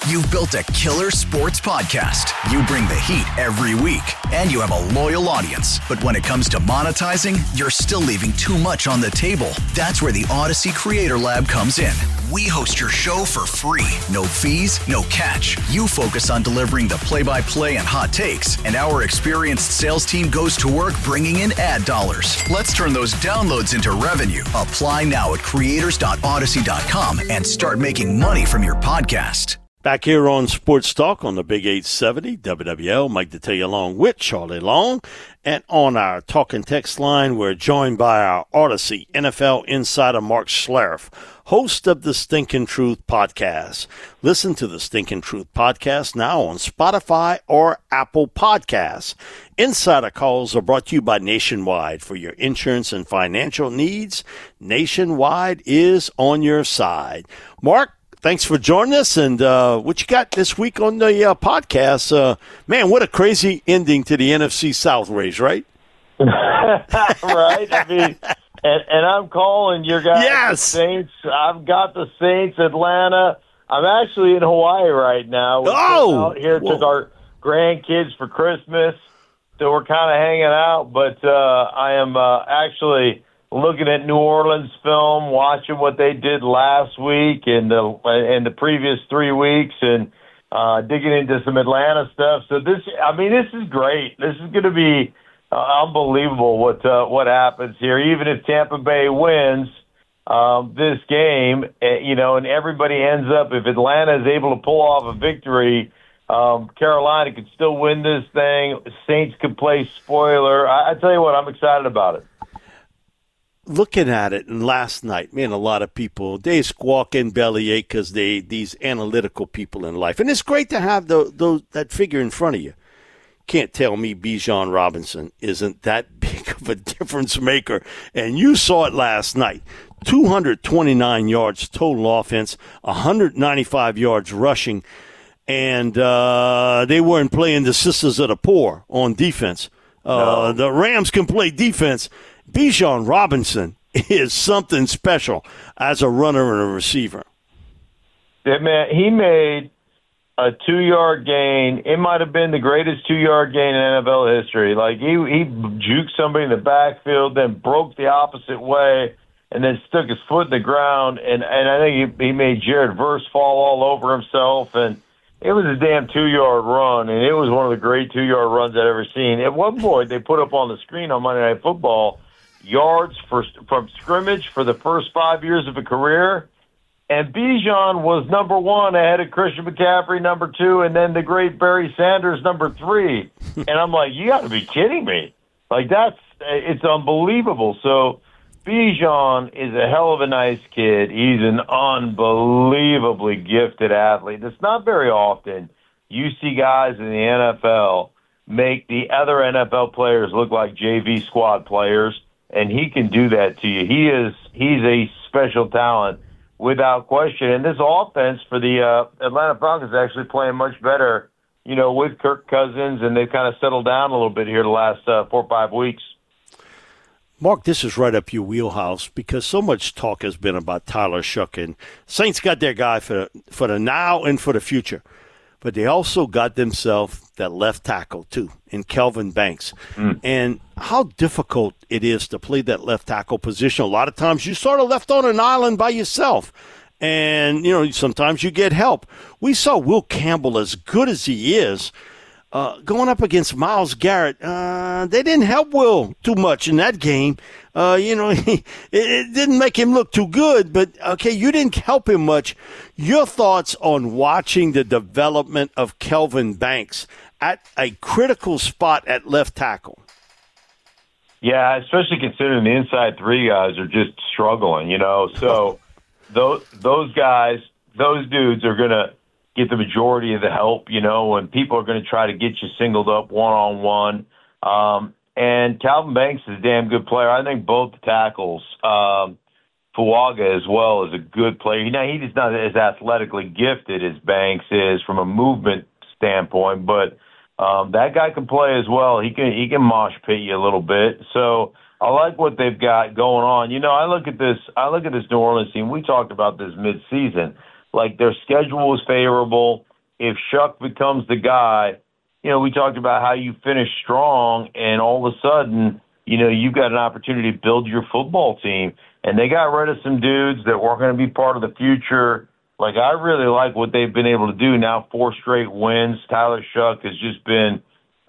You've built a killer sports podcast. You bring the heat every week, and you have a loyal audience. But when it comes to monetizing, you're still leaving too much on the table. That's where the Odyssey Creator Lab comes in. We host your show for free. No fees, no catch. You focus on delivering the play-by-play and hot takes, and our experienced sales team goes to work bringing in ad dollars. Let's turn those downloads into revenue. Apply now at creators.odyssey.com and start making money from your podcast. Back here on Sports Talk on the Big 870 WWL, Mike Detillier along with Charlie Long. And on our talk and text line, we're joined by our Odyssey NFL insider Mark Schlereth, host of the Stinkin' Truth podcast. Listen to the Stinkin' Truth podcast now on Spotify or Apple Podcasts. Insider calls are brought to you by Nationwide. For your insurance and financial needs, Nationwide is on your side. Mark, thanks for joining us, and what you got this week on the podcast? Man, what a crazy ending to the NFC South race, right? Right? I mean, and I'm calling your guys, yes. The Saints. I've got the Saints, Atlanta. I'm actually in Hawaii right now. We're out here, took our grandkids for Christmas, so we're kind of hanging out, but I am actually looking at New Orleans film, watching what they did last week and the previous 3 weeks, and digging into some Atlanta stuff. So this is great. This is going to be unbelievable what happens here. Even if Tampa Bay wins this game, and everybody ends up, if Atlanta is able to pull off a victory, Carolina could still win this thing. Saints could play spoiler. I tell you what, I'm excited about it. Looking at it, and last night, man, a lot of people, they squawk and bellyache because these analytical people in life. And it's great to have that figure in front of you. Can't tell me Bijan Robinson isn't that big of a difference maker. And you saw it last night. 229 yards total offense, 195 yards rushing. And they weren't playing the sisters of the poor on defense. No. The Rams can play defense. Bijan Robinson is something special as a runner and a receiver. Yeah, man, he made a 2-yard gain. It might have been the greatest 2-yard gain in NFL history. Like, he juked somebody in the backfield, then broke the opposite way, and then stuck his foot in the ground. And I think he made Jared Verse fall all over himself. And it was a damn 2-yard run, and it was one of the great 2-yard runs I've ever seen. At one point, they put up on the screen on Monday Night Football yards from scrimmage for the first 5 years of a career, and Bijan was number 1 ahead of Christian McCaffrey, number 2, and then the great Barry Sanders, number 3. And I'm like, you got to be kidding me! Like, it's unbelievable. So Bijan is a hell of a nice kid. He's an unbelievably gifted athlete. It's not very often you see guys in the NFL make the other NFL players look like JV squad players. And he can do that to you. He's a special talent without question. And this offense for the Atlanta Falcons is actually playing much better, with Kirk Cousins, and they've kind of settled down a little bit here the last 4 or 5 weeks. Mark, this is right up your wheelhouse because so much talk has been about Tyler Shough, and Saints got their guy for the now and for the future. But they also got themselves that left tackle, too, in Kelvin Banks. And how difficult it is to play that left tackle position. A lot of times you're sort of left on an island by yourself. And, sometimes you get help. We saw Will Campbell, as good as he is, going up against Myles Garrett. They didn't help Will too much in that game. It didn't make him look too good, but, okay, you didn't help him much. Your thoughts on watching the development of Kelvin Banks at a critical spot at left tackle? Yeah, especially considering the inside 3 guys are just struggling, So those guys, those dudes are going to get the majority of the help, and people are going to try to get you singled up one-on-one. And Calvin Banks is a damn good player. I think both the tackles, Fuaga as well, is a good player. He's not as athletically gifted as Banks is from a movement standpoint, but that guy can play as well. He can mosh pit you a little bit. So I like what they've got going on. I look at this New Orleans team. We talked about this mid-season. Like, their schedule was favorable. if Shuck becomes the guy, we talked about how you finish strong and all of a sudden, you've got an opportunity to build your football team. And they got rid of some dudes that weren't going to be part of the future. Like, I really like what they've been able to do now, 4 straight wins. Tyler Shuck has just been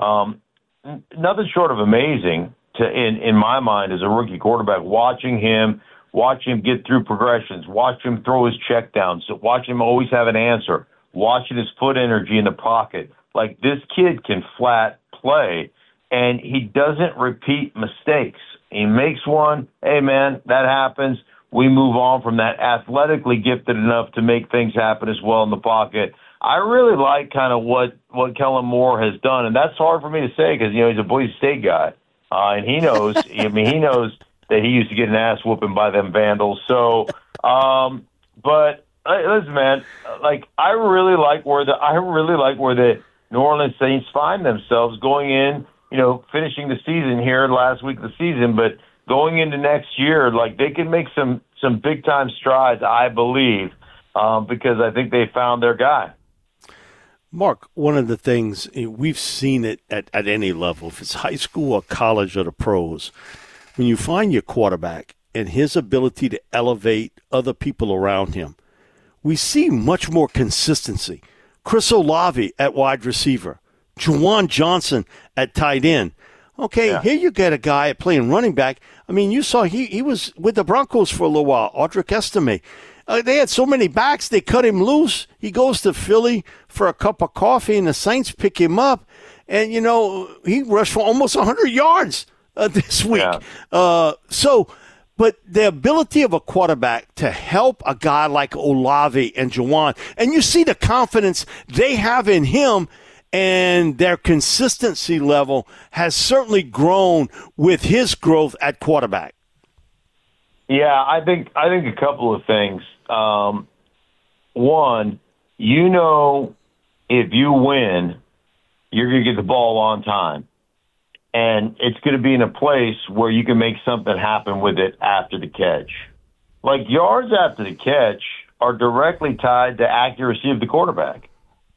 nothing short of amazing in my mind as a rookie quarterback. Watch him get through progressions, watch him throw his check downs, watch him always have an answer, watching his foot energy in the pocket. Like, this kid can flat play, and he doesn't repeat mistakes. He makes one, hey, man, that happens. We move on from that. Athletically gifted enough to make things happen as well in the pocket. I really like kind of what Kellen Moore has done, and that's hard for me to say because, he's a Boise State guy, and he knows. he knows that he used to get an ass whooping by them Vandals. So, but listen, man, like I really like where the New Orleans Saints find themselves going in. Finishing the season here last week of the season, but going into next year, like they can make some big time strides, I believe, because I think they found their guy. Mark, one of the things we've seen it at any level, if it's high school or college or the pros, when you find your quarterback and his ability to elevate other people around him, we see much more consistency. Chris Olave at wide receiver, Juwan Johnson at tight end. Okay, Here you get a guy playing running back. I mean, you saw he was with the Broncos for a little while, Audric Estime. They had so many backs, they cut him loose. He goes to Philly for a cup of coffee, and the Saints pick him up. And, he rushed for almost 100 yards this week. Yeah. But the ability of a quarterback to help a guy like Olave and Juwan, and you see the confidence they have in him, and their consistency level has certainly grown with his growth at quarterback. Yeah, I think a couple of things. One, if you win, you're going to get the ball on time. And it's going to be in a place where you can make something happen with it after the catch. Like, yards after the catch are directly tied to accuracy of the quarterback.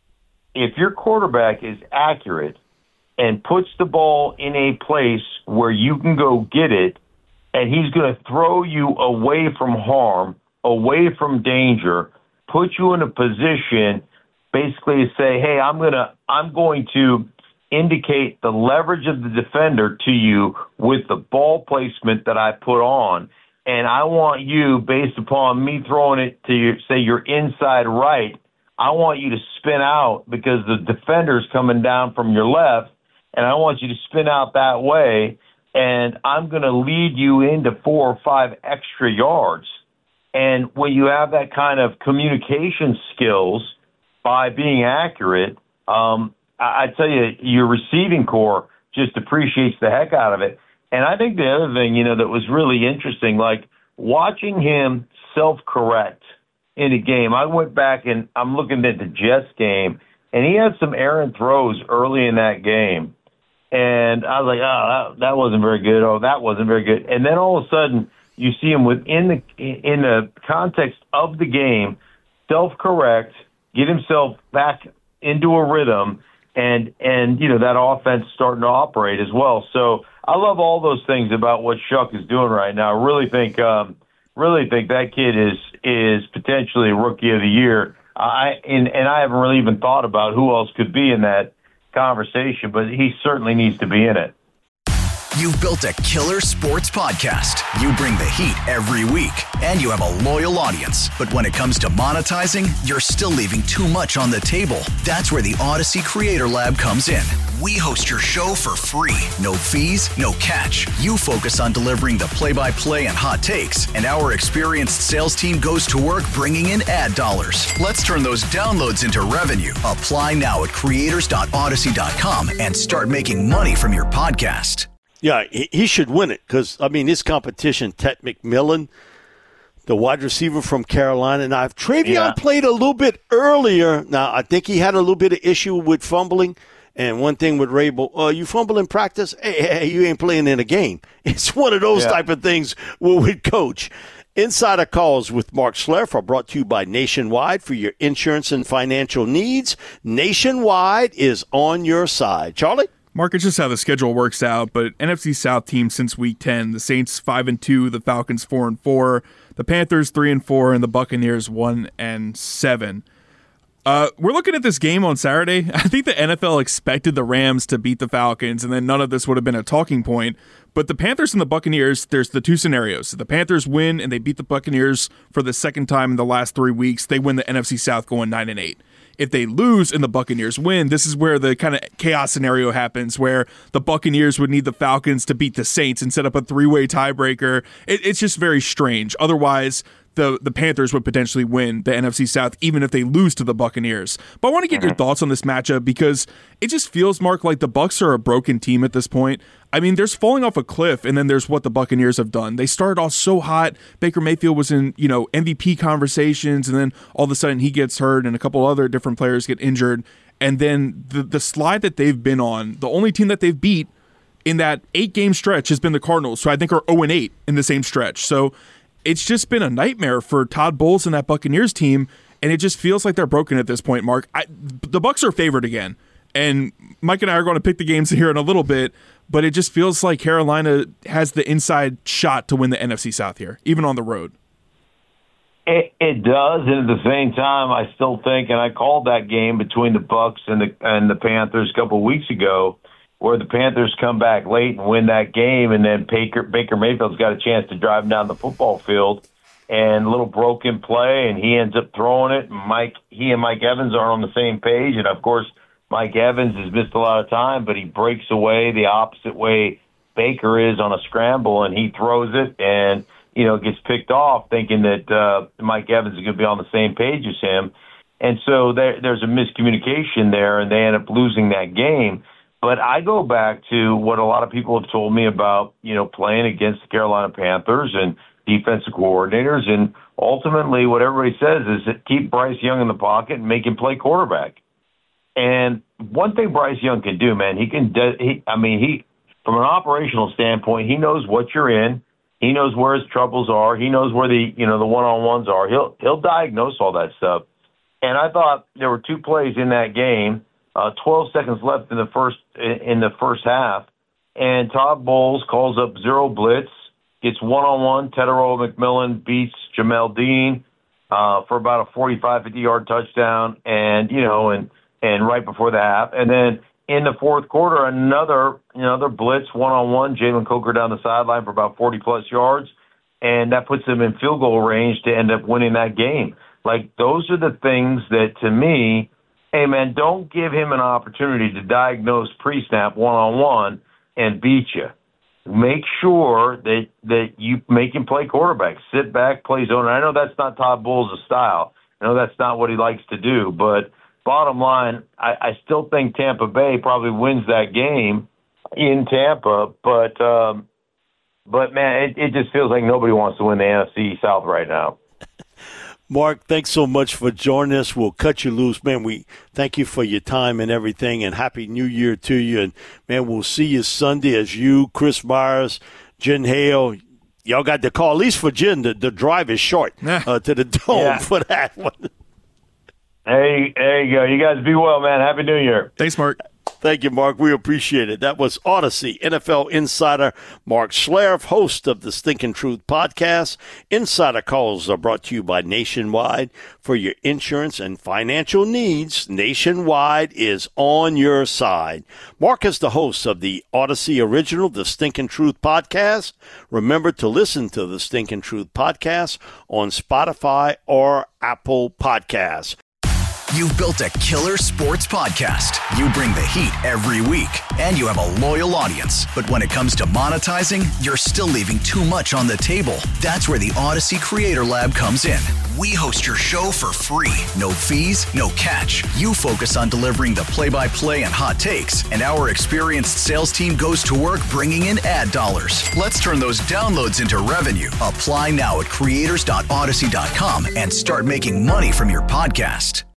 If your quarterback is accurate and puts the ball in a place where you can go get it, and he's going to throw you away from harm, away from danger, put you in a position basically to say, hey, I'm going to indicate the leverage of the defender to you with the ball placement that I put on. And I want you, based upon me throwing it to you, say you're inside right, I want you to spin out because the defender's coming down from your left, and I want you to spin out that way, and I'm going to lead you into 4 or 5 extra yards. And when you have that kind of communication skills by being accurate, I tell you, your receiving core just appreciates the heck out of it. And I think the other thing, that was really interesting, like watching him self-correct in a game. I went back and I'm looking at the Jets game, and he had some errant throws early in that game. And I was like, oh, that wasn't very good. Oh, that wasn't very good. And then all of a sudden, you see him in the context of the game, self-correct, get himself back into a rhythm, and that offense starting to operate as well. So I love all those things about what Shuck is doing right now. I really think that kid is potentially Rookie of the Year. I haven't really even thought about who else could be in that conversation, but he certainly needs to be in it. You've built a killer sports podcast. You bring the heat every week, and you have a loyal audience. But when it comes to monetizing, you're still leaving too much on the table. That's where the Odyssey Creator Lab comes in. We host your show for free. No fees, no catch. You focus on delivering the play-by-play and hot takes, and our experienced sales team goes to work bringing in ad dollars. Let's turn those downloads into revenue. Apply now at creators.odyssey.com and start making money from your podcast. Yeah, he should win it because, his competition, Ted McMillan, the wide receiver from Carolina. Now, if Travion played a little bit earlier, now I think he had a little bit of issue with fumbling. And one thing with Rabel, you fumble in practice? Hey, you ain't playing in a game. It's one of those type of things with Coach. Insider Calls with Mark Schlereth are brought to you by Nationwide for your insurance and financial needs. Nationwide is on your side. Charlie? Mark, it's just how the schedule works out, but NFC South teams since Week 10, the Saints 5-2, the Falcons 4-4, the Panthers 3-4, and the Buccaneers 1-7. We're looking at this game on Saturday. I think the NFL expected the Rams to beat the Falcons, and then none of this would have been a talking point. But the Panthers and the Buccaneers, there's the two scenarios. The Panthers win, and they beat the Buccaneers for the second time in the last 3 weeks. They win the NFC South going 9-8. If they lose and the Buccaneers win, this is where the kind of chaos scenario happens, where the Buccaneers would need the Falcons to beat the Saints and set up a three-way tiebreaker. It's just very strange. Otherwise, the Panthers would potentially win the NFC South even if they lose to the Buccaneers. But I want to get your thoughts on this matchup because it just feels, Mark, like the Bucs are a broken team at this point. I mean, there's falling off a cliff, and then there's what the Buccaneers have done. They started off so hot. Baker Mayfield was in, MVP conversations, and then all of a sudden he gets hurt, and a couple other different players get injured. And then the slide that they've been on, the only team that they've beat in that 8-game stretch has been the Cardinals, who I think are 0-8 in the same stretch. So it's just been a nightmare for Todd Bowles and that Buccaneers team, and it just feels like they're broken at this point, Mark. The Bucs are favored again, and Mike and I are going to pick the games here in a little bit, but it just feels like Carolina has the inside shot to win the NFC South here, even on the road. It does, and at the same time, I still think, and I called that game between the Bucs and the Panthers a couple of weeks ago, where the Panthers come back late and win that game, and then Baker Mayfield's got a chance to drive down the football field, and a little broken play, and he ends up throwing it. And he and Mike Evans aren't on the same page, and of course, Mike Evans has missed a lot of time, but he breaks away the opposite way Baker is on a scramble, and he throws it and, gets picked off thinking that Mike Evans is going to be on the same page as him. And so there's a miscommunication there, and they end up losing that game. But I go back to what a lot of people have told me about, playing against the Carolina Panthers and defensive coordinators. And ultimately what everybody says is that keep Bryce Young in the pocket and make him play quarterback. And one thing Bryce Young can do, man, he from an operational standpoint, he knows what you're in. He knows where his troubles are. He knows where the one-on-ones are. He'll diagnose all that stuff. And I thought there were two plays in that game, 12 seconds left in the first half, and Todd Bowles calls up zero blitz, gets one-on-one. Tetairoa McMillan beats Jamel Dean for about a 45, 50-yard touchdown, and right before the half. And then in the fourth quarter, another blitz, one-on-one, Jalen Coker down the sideline for about 40-plus yards, and that puts them in field goal range to end up winning that game. Like, those are the things that, to me, hey, man, don't give him an opportunity to diagnose pre-snap one-on-one and beat you. Make sure that you make him play quarterback. Sit back, play zone. And I know that's not Todd Bowles' style. I know that's not what he likes to do. But bottom line, I still think Tampa Bay probably wins that game in Tampa. But man, it just feels like nobody wants to win the NFC South right now. Mark, thanks so much for joining us. We'll cut you loose, man. We thank you for your time and everything, and Happy New Year to you. And, man, we'll see you Sunday as you, Chris Myers, Jen Hale. Y'all got the call, at least for Jen. The drive is short to the dome for that one. Hey, there you go. You guys be well, man. Happy New Year. Thanks, Mark. Thank you, Mark. We appreciate it. That was Odyssey NFL insider Mark Schlereth, host of the Stinking Truth podcast. Insider calls are brought to you by Nationwide. For your insurance and financial needs, Nationwide is on your side. Mark is the host of the Odyssey original, the Stinking Truth podcast. Remember to listen to the Stinking Truth podcast on Spotify or Apple Podcasts. You've built a killer sports podcast. You bring the heat every week, and you have a loyal audience. But when it comes to monetizing, you're still leaving too much on the table. That's where the Odyssey Creator Lab comes in. We host your show for free. No fees, no catch. You focus on delivering the play-by-play and hot takes, and our experienced sales team goes to work bringing in ad dollars. Let's turn those downloads into revenue. Apply now at creators.odyssey.com and start making money from your podcast.